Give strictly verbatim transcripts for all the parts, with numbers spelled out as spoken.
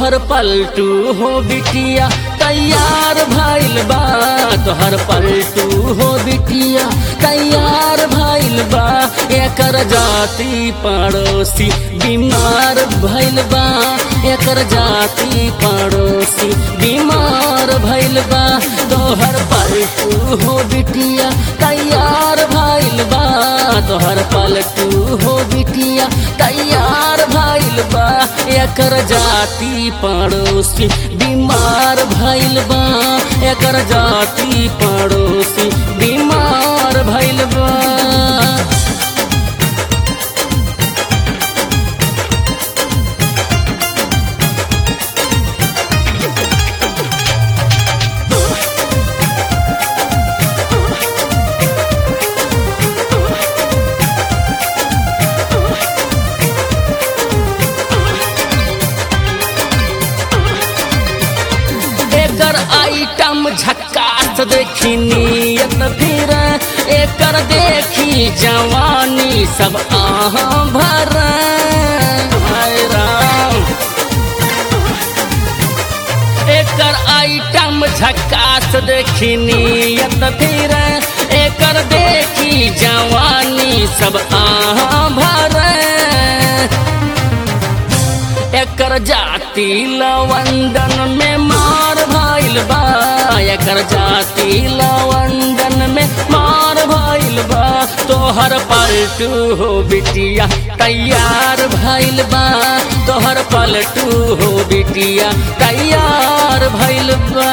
तोहर पलटू हो बिटिया तैयार भइल बा तोहर पलटू हो बिटिया तैयार भइल बा एकर जाति पड़ोसी बीमार भइल बा एकर जाति पड़ोसी बीमार भइल बा तोहर पलटू हो बिटिया तैयार भइल बा तोहर पलटू हो बिटिया तैयार भइल बा एकर जाति पड़ोसी बीमार भइल बा एकर जाति पड़ोसी बीमार भइल बा। एकर आइटम झक्कास देखी नियत फिर एकर देखी जवानी सब आहाँ भर हाय राम। एकर आइटम झक्कास देखी नियत फिर एकर देखी जवानी सब आहाँ भर एकर जाति लवंदन में मार भइल बा एकर जाति लवंदन में मार भइल बा तोहर पलटू हो बिटिया तैयार भइल बा तोहर पलटू हो बिटिया तैयार भइल बा।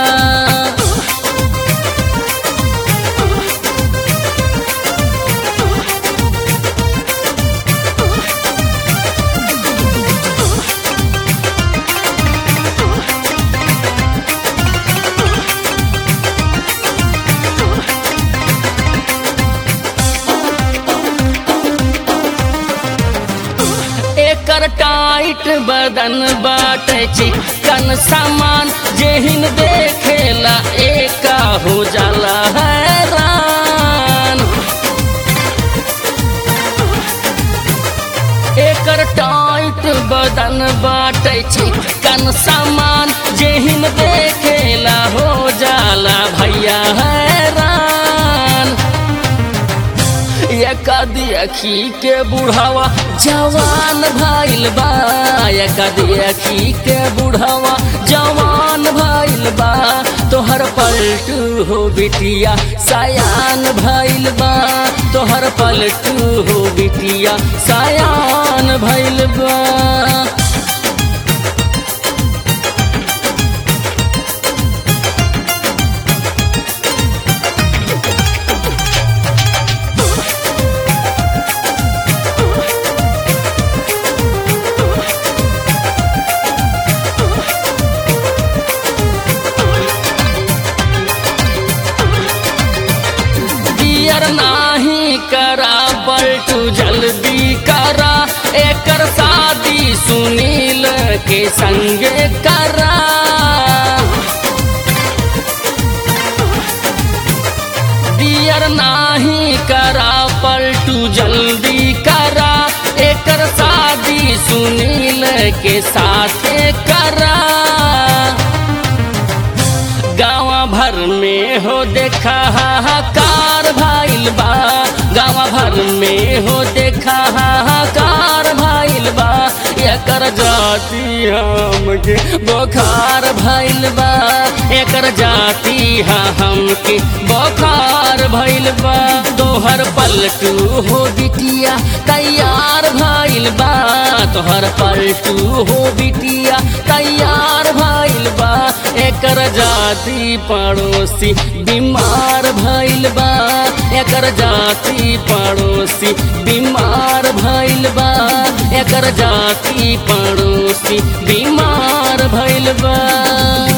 एकर टाइट बदन बाटे चिकन सामान जेहिन देखेला एका हो जाला हैरान। एकर टाइट बदन बाटे चिकन सामान जेहिन देखेला हो जाला भैया हैरान। एका देखी के बुढ़ावा जवान भइल बा एका देखी के बुढ़ावा जवान भइल बा तोहर पलटू हो बिटिया सयान भइल बा तोहर पलटू हो बिटिया सयान भइल बा। नाही करा पलटू जल्दी करा एकर शादी सुनील के संगे करा। दियर नाही करा पलटू जल्दी करा एकर शादी सुनील के साथ करा। गाँव भर में हो देखा हाहाकार भइल बा गाँव भर में हो देखा हाहाकार भइल बा एकर जाति हमके बुखार भइल बा एकर जाति हमके बुखार भइल बा तोहर पलटू हो बिटिया तैयार भइल बा तोहर पलटू हो बिटिया तैयार भइल बा एकर जाति पड़ोसी बीमार भइल बा एकर जाति पड़ोसी बीमार भइल बा एकर जाति पड़ोसी बीमार भइल बा।